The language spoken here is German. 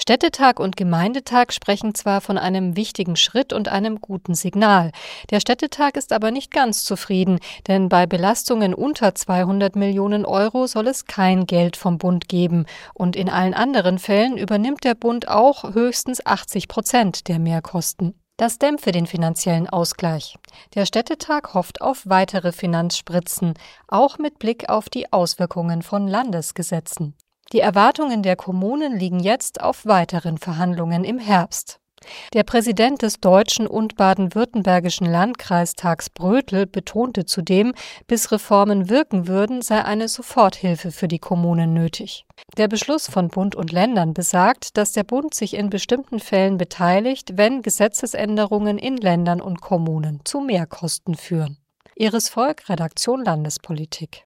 Städtetag und Gemeindetag sprechen zwar von einem wichtigen Schritt und einem guten Signal. Der Städtetag ist aber nicht ganz zufrieden, denn bei Belastungen unter 200 Millionen Euro soll es kein Geld vom Bund geben. Und in allen anderen Fällen übernimmt der Bund auch höchstens 80% der Mehrkosten. Das dämpfe den finanziellen Ausgleich. Der Städtetag hofft auf weitere Finanzspritzen, auch mit Blick auf die Auswirkungen von Landesgesetzen. Die Erwartungen der Kommunen liegen jetzt auf weiteren Verhandlungen im Herbst. Der Präsident des Deutschen und Baden-Württembergischen Landkreistags Brötel betonte zudem, bis Reformen wirken würden, sei eine Soforthilfe für die Kommunen nötig. Der Beschluss von Bund und Ländern besagt, dass der Bund sich in bestimmten Fällen beteiligt, wenn Gesetzesänderungen in Ländern und Kommunen zu Mehrkosten führen. Iris Volk, Redaktion Landespolitik.